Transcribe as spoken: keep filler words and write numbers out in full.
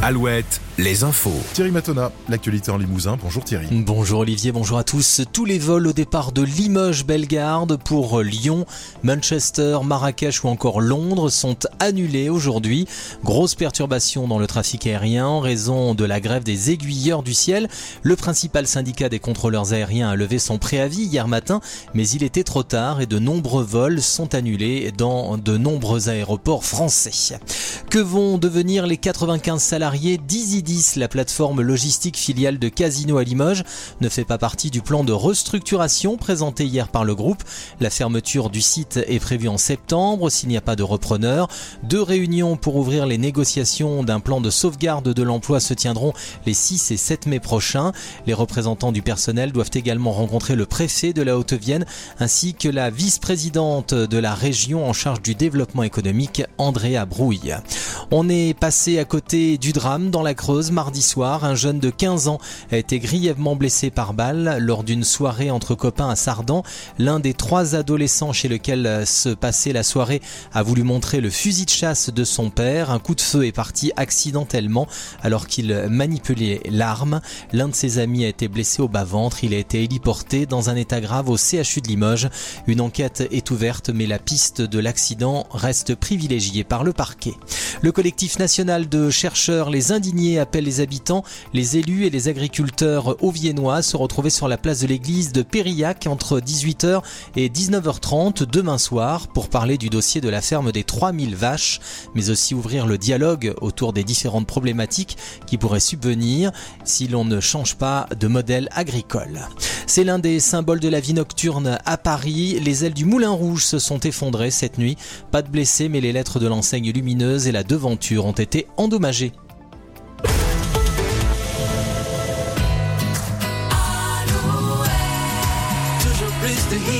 Alouette, les infos. Thierry Matona, l'actualité en Limousin. Bonjour Thierry. Bonjour Olivier, bonjour à tous. Tous les vols au départ de Limoges-Bellegarde pour Lyon, Manchester, Marrakech ou encore Londres sont annulés aujourd'hui. Grosse perturbation dans le trafic aérien en raison de la grève des aiguilleurs du ciel. Le principal syndicat des contrôleurs aériens a levé son préavis hier matin, mais il était trop tard et de nombreux vols sont annulés dans de nombreux aéroports français. Que vont devenir les quatre-vingt-quinze salariés d'Isidis, la plateforme logistique filiale de Casino à Limoges, ne fait pas partie du plan de restructuration présenté hier par le groupe. La fermeture du site est prévue en septembre s'il n'y a pas de repreneur. Deux réunions pour ouvrir les négociations d'un plan de sauvegarde de l'emploi se tiendront les six et sept mai prochains. Les représentants du personnel doivent également rencontrer le préfet de la Haute-Vienne ainsi que la vice-présidente de la région en charge du développement économique, Andrea Brouille. On est passé à côté du drame dans la Creuse mardi soir. Un jeune de quinze ans a été grièvement blessé par balle lors d'une soirée entre copains à Sardan. L'un des trois adolescents chez lequel se passait la soirée a voulu montrer le fusil de chasse de son père. Un coup de feu est parti accidentellement alors qu'il manipulait l'arme. L'un de ses amis a été blessé au bas-ventre. Il a été héliporté dans un état grave au C H U de Limoges. Une enquête est ouverte, mais la piste de l'accident reste privilégiée par le parquet. Le collectif national de chercheurs Les Indignés appelle les habitants, les élus et les agriculteurs auviennois à se retrouver sur la place de l'église de Périllac entre dix-huit heures et dix-neuf heures trente demain soir pour parler du dossier de la ferme des trois mille vaches, mais aussi ouvrir le dialogue autour des différentes problématiques qui pourraient subvenir si l'on ne change pas de modèle agricole. C'est l'un des symboles de la vie nocturne à Paris. Les ailes du Moulin Rouge se sont effondrées cette nuit. Pas de blessés, mais les lettres de l'enseigne lumineuse et la devanture ont été endommagées.